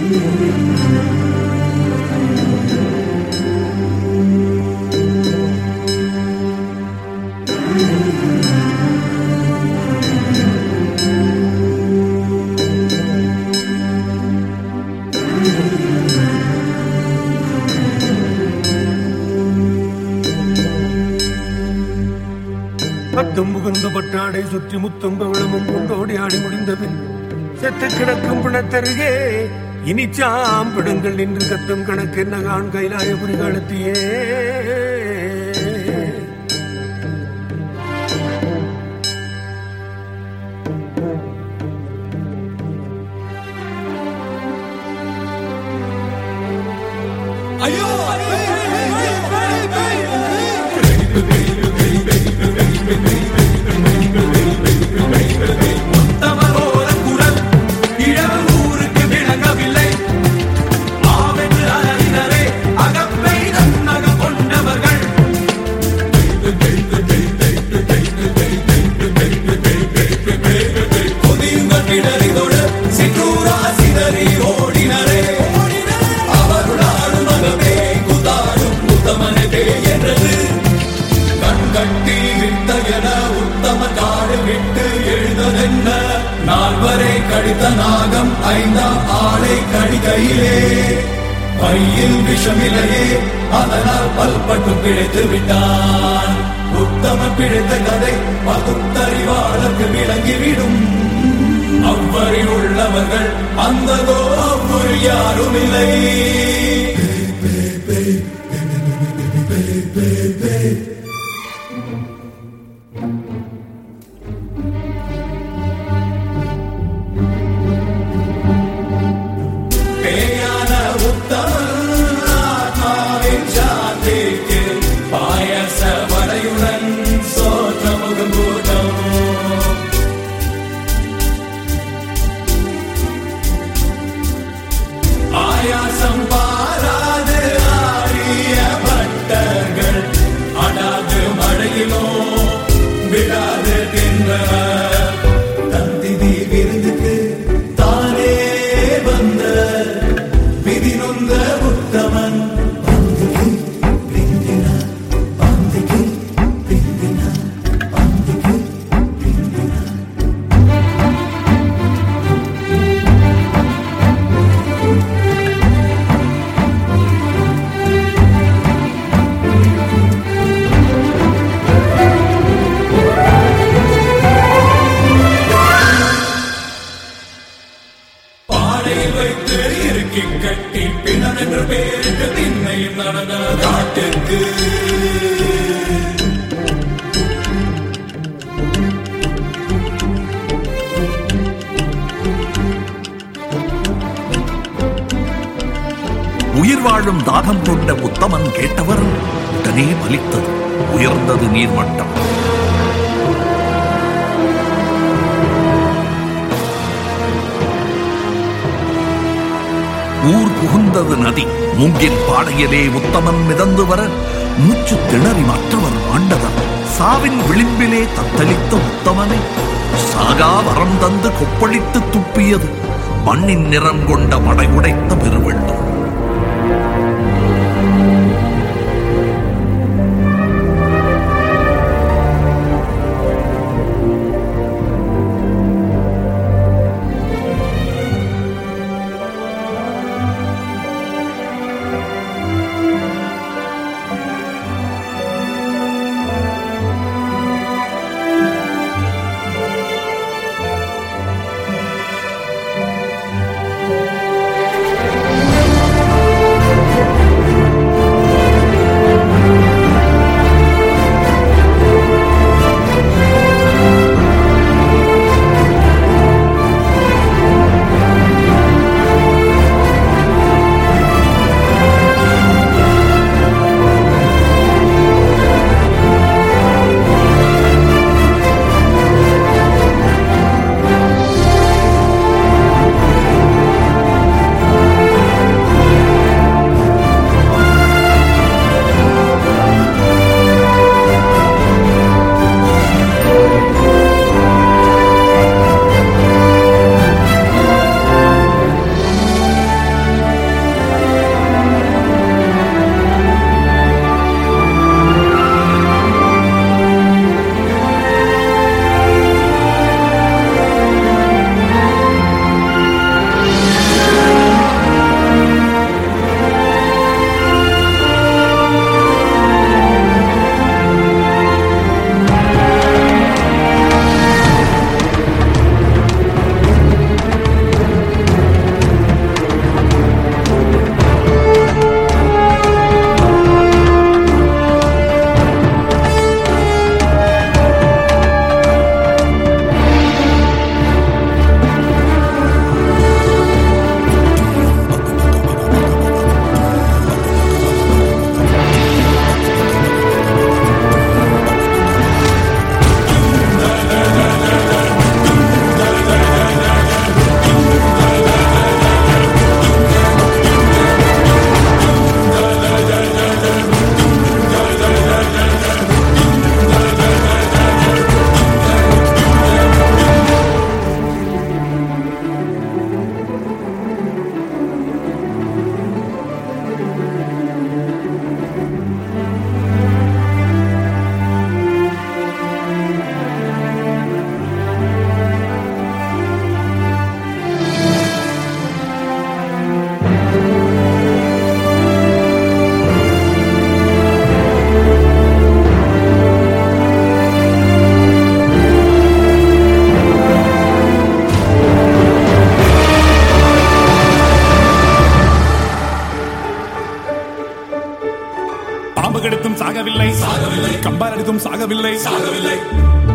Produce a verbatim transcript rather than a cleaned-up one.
பத்தும் முகந்து பட்டாடை சுற்றி முத்தும் பவளமும் கொண்டோடி ஆடி முடிந்த பின் செத்து கிடக்கும் பிணத்தருகே இனி சாம்பிடுங்கள் நின்று கத்தும் கணக்கு என்ன கான் கைலாயபுரி காலத்தியே. ஐயோ நால்வரை கடித்த நாகம் ஐந்தாம் ஆளை கடிகையிலே பையில் விஷமில்லையே அதனால் பல்பட்டு பிழைத்து விட்டான். உத்தம பிழைத்த கதை பகுத்தறிவாளருக்கு விளங்கிவிடும். அவ்வறி உள்ளவர்கள் அந்ததோ அவ்வொரு யாரும் இல்லை. உயிர் வாழும் தாகம் கொண்ட உத்தமன் கேட்டவர் உடனே பலித்தது. உயர்ந்தது நீர்மட்டம். ஊர் புகுந்தது நதி. மூங்கில் பாடையிலே உத்தமன் மிதந்து வர மூச்சு திணறி மற்றவர் ஆண்டவர். சாவின் விளிம்பிலே தத்தளித்த உத்தமனை சாகா வரம் தந்து கொப்பளித்து துப்பியது மண்ணின் நிறம் கொண்ட மடை உடைத்த பெருவெள்ளம். அடித்தும் சாகவில்லை சாகவில்லை கம்பால் அடித்தும் சாகவில்லை சாகவில்லை